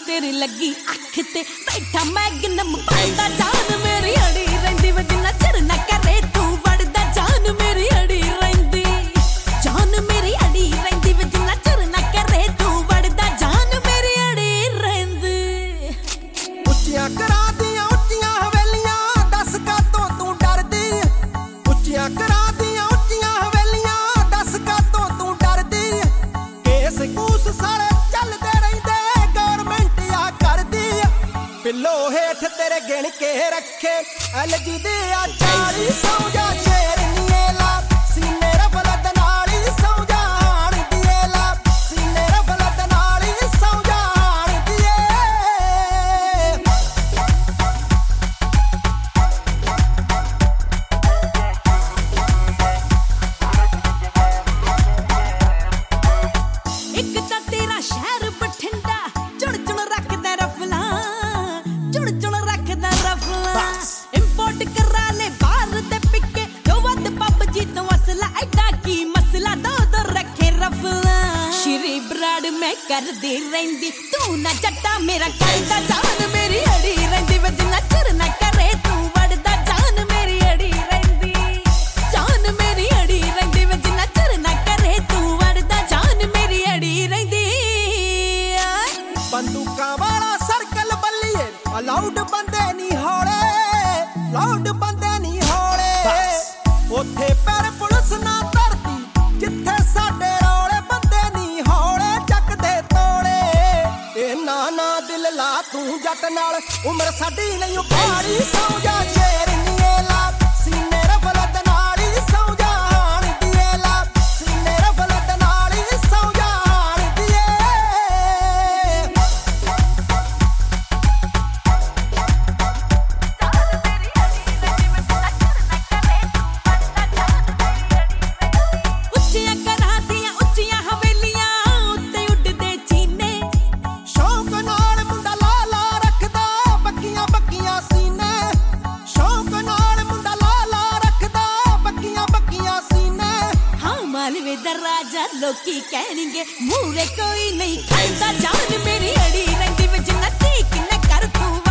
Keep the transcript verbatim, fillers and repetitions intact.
तेरी लगी अख ते बैठा मैगनम बनदा जान मेरी अड़ी रहिंदी वे जिन्ना चिर ना करे तू वड़दा जान मेरी अड़ी रहिंदी जान मेरी अड़ी रहिंदी वे जिन्ना चिर ना करे तू वड़दा जान मेरी अड़ी रहिंदी ਉੱਚੀਆਂ ਕਰਾ ਦੀਆਂ ਉੱਚੀਆਂ ਹਵੇਲੀਆਂ ਦੱਸ ਕਾਤੋਂ ਤੂੰ ਡਰਦੀ ਉੱਚੀਆਂ ਕਰਾ ਦੀਆਂ ਉੱਚੀਆਂ ਹਵੇਲੀਆਂ ਦੱਸ ਕਾਤੋਂ ਤੂੰ ਡਰਦੀ ਕੇਸ ਕੂਸ ਸਾਲੇ ਚੱਲਦੇ ਰਹਿੰਦੇ ਗਵਰਨਮੈਂਟ ਆ ਕਰਦੀ ਪਿੱਲੋ ਹੇਠ ਤੇਰੇ ਗਿਣ ਕੇ ਰੱਖੇ ਐਲਜੀ ਦੇ ਆ ਚਾਲੀ ਸੌ ਜਾ ਸ਼ੇਰ ਨੀਏ ਲਾ ਸੀਨੇ ਰਫਲ ਦੇ ਨਾਲ ਹੀ ਸੌ ਜਾਣ ਦੀਏ ਲਾ ਸੀਨੇ ਰਫਲ ਦੇ ਨਾਲ ਹੀ ਸੌ ਜਾਣ ਦੀਏ ਇੱਕ ਤਾਂ ਤੇਰਾ ਸ਼ਹਿਰ ਬਠਿੰਡਾ ਚੁਣ ਚੁਣ ਰੱਖਦਾ ਰਫਲਾਂ ਚੁਣ ਚੁਣ ਰੱਖਦਾ ਰਫਲਾਂ ਇੰਪੋਰਟ ਕਰਾ ਲੈ ਬਾਹਰ ਤੇ ਪਿੱਕੇ ਜੋ ਵੱਧ ਪੱਬ ਜੀ ਤੋਂ ਅਸਲਾ ਐਡਾ ਕੀ ਮਸਲਾ ਦੋ ਦੋ ਰੱਖੇ ਰਫਲਾਂ ਸ਼੍ਰੀ ਬਰਾੜ ਮੈਂ ਕਰਦੀ ਰਹਿੰਦੀ ਤੂੰ ਨਾ ਜੱਟਾ ਮੇਰਾ ਕਰਦਾ ਜਾਨ ਮੇਰੀ ਅੜੀ ਰਹਿੰਦੀ ਵੇ ਜਿੰਨਾ ਚਿਰ ਨਾ ਕਰੇ ਤੂੰ ਵੜਦਾ ਜਾਨ ਮੇਰੀ ਅੜੀ ਰਹਿੰਦੀ ਜਾਨ ਮੇਰੀ ਅੜੀ ਰਹਿੰਦੀ ਵੇ ਜਿੰਨਾ ਚਿਰ ਨਾ ਕਰੇ ਤੂੰ ਵੜਦਾ ਜਾਨ ਮੇਰੀ ਅੜੀ ਰਹਿੰਦੀ ਬੰਦੂਕਾਂ ਵਾਲਾ ਸਰਕਲ ਬੱਲੀਏ ਅਲਾਉਡ ਬੰਦੇ ਨਹੀਂ ਹੌਲੇ ਲਾਉਡ ਬੰਦੇ ਨਹੀਂ ਹੌਲੇ ਉੱਥੇ ਪੈਰ ਪੁਲਿਸ ਨਾ ਧਰਦੀ ਜਿੱਥੇ ਸਾਡੇ ਰੌਲੇ ਬੰਦੇ ਨਹੀਂ ਹੌਲੇ ਚੱਕਦੇ ਤੋੜੇ ਇਹਨਾਂ ਨਾ ਦਿਲ ਲਾ ਤੂੰ ਜੱਟ ਨਾਲ ਉਮਰ ਸਾਡੀ ਨਹੀਂ ਉਪਾੜੀ ਸੌ ਜਾ ਸ਼ੇਰ ਨੀਏ ਲਾ ਸੀਨੇ ਰਫਲ ਦੇ ਨਾਲ ਹੀ ਸੌ ਜਾਣ ਦੀਏ ਲਾ ਸੀਨੇ ਰਫਲ ਦੇ ਨਾਲ ਹੀ ਸੌ ਜਾਣ ਦੀਏ ਉੱਚੀਆਂ ਘਰਾਂ ਦੀਆਂ ਉੱਚੀਆਂ ਹਵੇਲੀਆਂ ਉੱਤੇ ਉੱਡਦੇ ਚੀਨੇ ਸ਼ੌਂਕ ਨਾਲ ਮੁੰਡਾ ਲਾ ਲਾ ਰੱਖਦਾ ਬੱਕੀਆਂ ਬੱਕੀਆਂ ਸੀਨੇ ਸ਼ੌਂਕ ਨਾਲ ਮੁੰਡਾ ਲਾ ਲਾ ਰੱਖਦਾ ਬੱਕੀਆਂ ਬੱਕੀਆਂ ਸੀਨੇ ਹਾਂ ਮਾਲਵੇ ਦਾ ਰਾਜਾ ਲੋਕੀ ਕਹਿਣਗੇ ਮੂਰੇ ਕੋਈ ਨਹੀਂ ਖਾਂਦਾ ਜਾਨ ਮੇਰੀ ਅੜੀ ਰਹਿੰਦੀ ਵੇ ਜਿੰਨਾ ਠੀਕ ਨਾ ਕਰ ਤੂੰ